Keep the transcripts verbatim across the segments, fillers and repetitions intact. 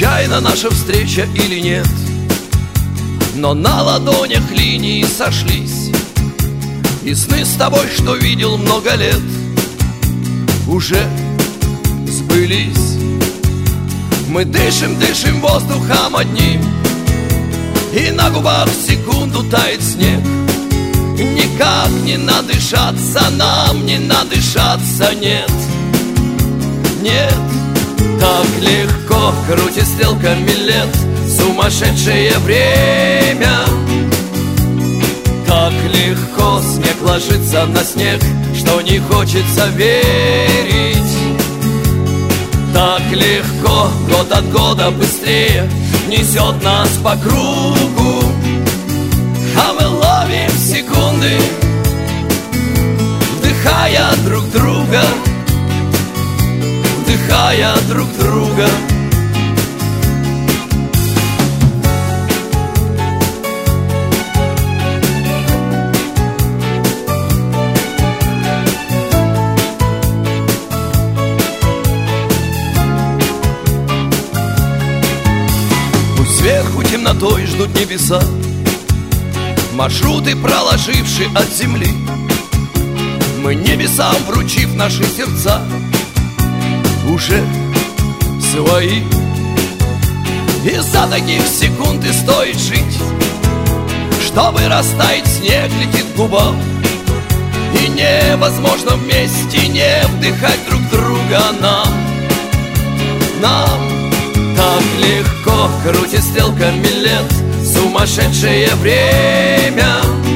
случайна наша встреча или нет, но на ладонях линии сошлись, и сны с тобой, что видел много лет, уже сбылись. Мы дышим, дышим воздухом одним, и на губах в секунду тает снег. Никак не надышаться нам, не надышаться, нет, нет. Так легко крутит стрелками лет сумасшедшее время. Так легко снег ложится на снег, что не хочется верить. Так легко год от года быстрее несет нас по кругу, а мы ловим секунды, вдыхая друг друга, вдыхая друг друга. Сверху темнотой ждут небеса, маршруты проложившие от земли. Мы небесам, вручив наши сердца, уже свои. Из-за таких секунд и стоит жить, чтобы растаять снег летит к губам, и невозможно вместе не вдыхать друг друга нам, нам. Так легко крутит стрелками лет сумасшедшее время.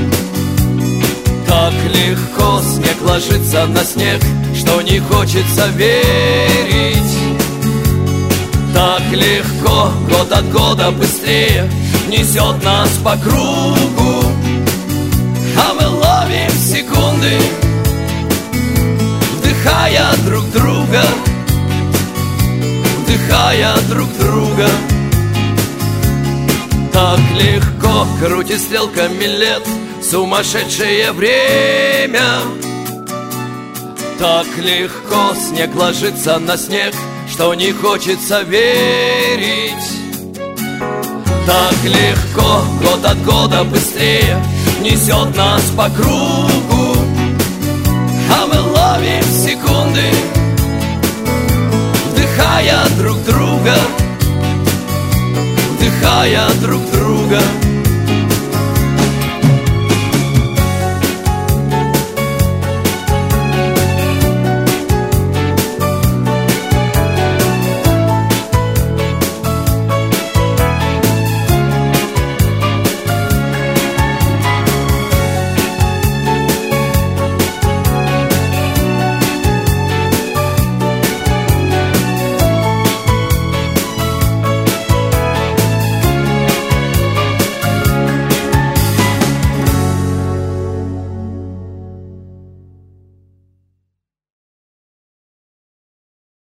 Так легко снег ложится на снег, что не хочется верить. Так легко год от года быстрее несет нас по кругу, а мы ловим секунды, вдыхая друг друга, вдыхая друг друга. Так легко крутит стрелками лет сумасшедшее время. Так легко снег ложится на снег, что не хочется верить. Так легко год от года быстрее несет нас по кругу, а мы ловим секунды, вдыхая друг друга, вдыхая друг друга.